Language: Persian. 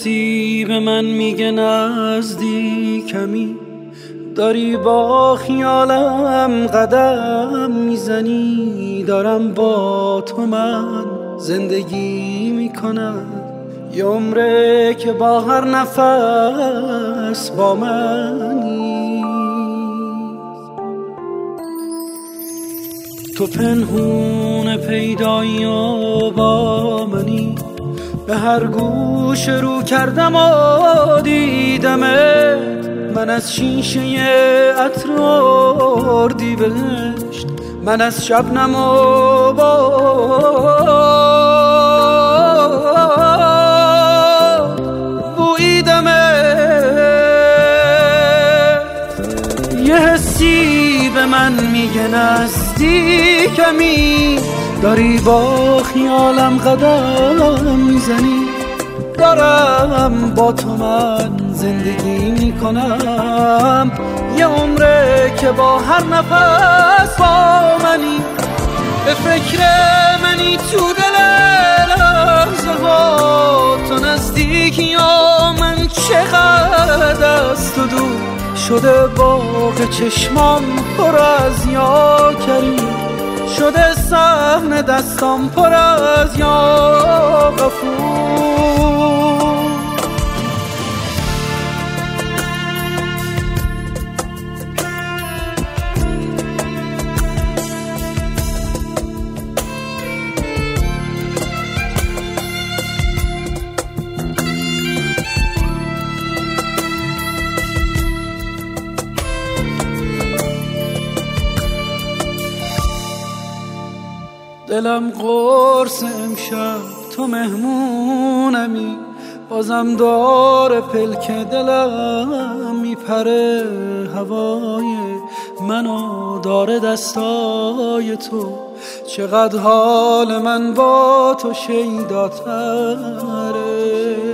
حسی به من میگه نزدیکمی، داری با خیالم قدم میزنی، دارم با تو من زندگی میکنم، یه عمره که با هر نفس با منی. تو پنهون پیدایی و با منی، به هر گوش رو کردم و دیدمت، من از شیشه عطر اردیبهشت، من از شبنم و بوییدمت. یه حسی به من میگه نزدیکمی، داری با خیالم قدم میزنی، دارم با تو من زندگی میکنم، یه عمره که با هر نفس با منی. به فکر منی تو دل لحظه ها، تو نزدیکی یا من چقدر از تو دور شده، باغ چشمام پر از یا کریم، شده صحن دستام پر از یا غفور. دلم قرص امشب تو مهمونمی، بازم داره پلک دلم میپره، هوای منو داره دستای تو، چقدر حال من با تو شیداتره.